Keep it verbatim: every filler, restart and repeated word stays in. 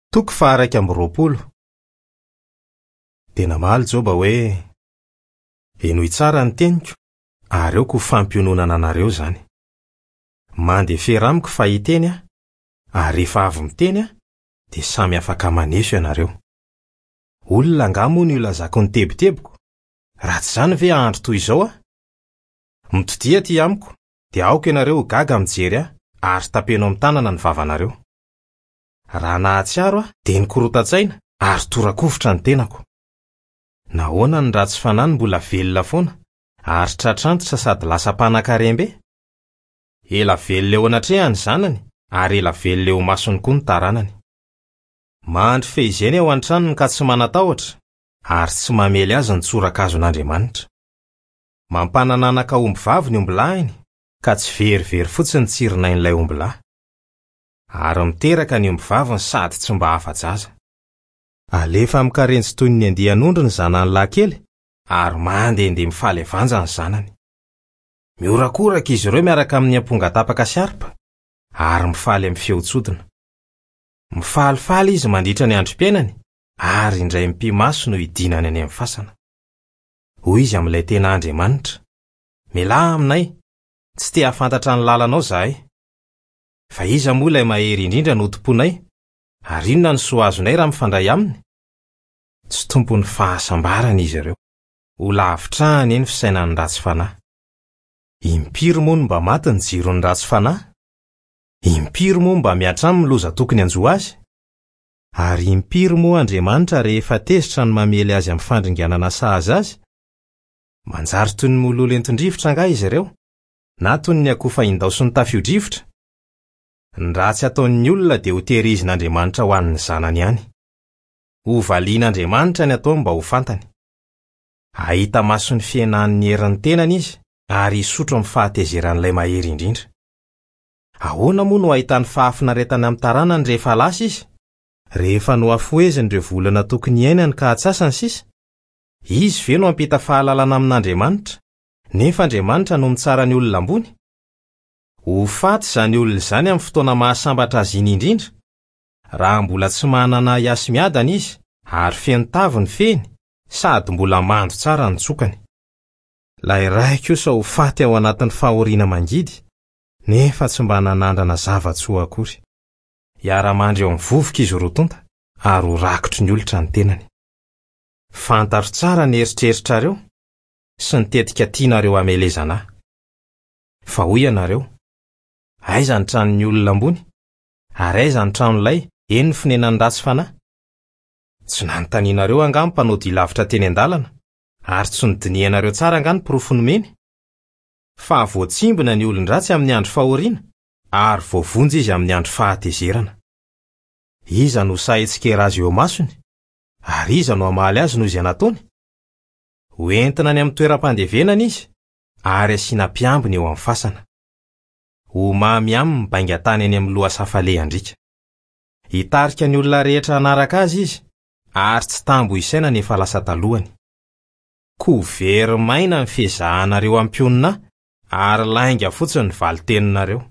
Toko faha iraika amby roapolo. Tena maly Joba hoe enoy tsara ny teniko, ary eoko fampiononana anareo zany. Mandefer amiko fa hiteny a, ary rehefa avy miteny a, de samy afaka maneso ianareo. Olona angamo ny ilazako ny teboteboko, ratsy zany ve andro toy izao a? Mitodia ty amiko, de aoko ianareo gaga mijery a, ary tapeno amin'ny tanana ny vavanareo. Raha nahatsiaro a, de nikorotatsaina, ary torakovitra ny tenako. Nahoana ny ratsy fanahy mbola velona foana, ary tratrantotra sady lasa mpanan-karembe? Ela velona eo anatrehany zanany, ary ela velona eo masony koa ny taranany. Mandry fehizeny ao an-tranony ka tsy manatahotra, ary tsy mamely azy ny tsorakazon'Andriamanitra. Mampanananaka omby vavy ny omby lahiny, ka tsy verivery fotsiny tsirinain'ilay omby lahy. Ary miteraka ny omby vaviny sady tsy mba afa-jaza. Alefa mikarentsy toy ny andian'ondry ny zanany lahy kely, ary mandende mifaly avanja ny zanany. Miorakoraka izy ireo miaraka amin'ny amponga tapaka sy arpa, ary mifaly amin'ny feotsodina. Mifalifaly izy mandritra ny androm-piainany, ary indray mpimaso no idinany any amin'ny fasana. Hoy izy amin'ilay tena Andriamanitra: "Mialahy aminay, tsy te hafantatra ny lalanao zahay. Fa iza moa ilay mahery indrindra no tomponay, ary inona ny soa azonay raha mifandray aminy?" Tsy tompon'ny fahasambarana izy ireo. Ho lavitrahany eny fisainan'ny ratsy fanahy. Impiry moa no mba maty ny jiron'ny ratsy fanahy? Impiry moa mba miatramo loza tokony anjo azy? Ary impiry moa Andriamanitra rehefa tezitra ny mamely azy amin'ny fandringanana sahaza azy? Manjary toy ny mololo entin-drivotra nga izy ireo, na toy ny akofa indao sy ny tafio-drivotra? Ny ratsy ataon'ny olona dia ho tehirizin'Andriamanitra ho an'ny zanany ihany. Ho valian'Andriamanitra ny atao mba ho fantany. Ahita maso ny fiainan'ny herin'ny tenany izy, ary isotro amin'ny fahatezeran'ilay mahery indrindra. Ahoana moa no ahitany fahafinaretana amin'ny taranany rehefa lasa izy? Rehefa no afoeziny ireo volana tokony iainany ka atsasany sisa? Izy ve no ampita fahalalana amin'Andriamanitra, nefa Andriamanitra no mitsara ny olona ambony? Ho faty zany olona izany amin'ny fotoana mahasambatra azy iny indrindra, raha mbola tsy manana iasy miadana izy, ary feno tavy ny feny, sady mbola mando tsara ny tsokany. Lay ray kosa ho faty ao anatin'ny fahoriana mangidy, nefa tsy mba nanandrana zava-tsoa akory. Hiara-mandry eo amin'ny vovoka izy rotonta, ary ho rakotry ny olitra ny tenany. Fantaro tsara ny eritreritrareo, sy ny tetika tianareo hamelezana ahy. Fa hoy ianareo: aiza ny tranon'ny olona ambony? Ary aiza ny tranon'ilay eny ny finenan'ny ratsy fanahy? Tsy nanontanianareo anga ny mpanao dia lavitra teny an-dalana, ary tsy nodinianareo tsara anga ny porofonimeny? Fa voatsimbina ny olon-dratsy amin'ny andro fahoriana, ary voavonjy izy amin'ny andro fahatezerana. Iza no sahetsika azy eo masony? Ary iza no hamaly azy noho izay nataony? Hoentina any amin'ny toeram-pandevenana izy, ary asiana mpiambina eo amin'ny fasana. Ho mamy aminy mibainga tany any amin'ny loha safalehandrika. Hitarika ny olona rehetra hanaraka azy izy, ary tsy tambo isaina nefa lasa talohany. Ko very maina ny fiezahanareo ampionina, ary lainga fotsiny ny valiteninareo.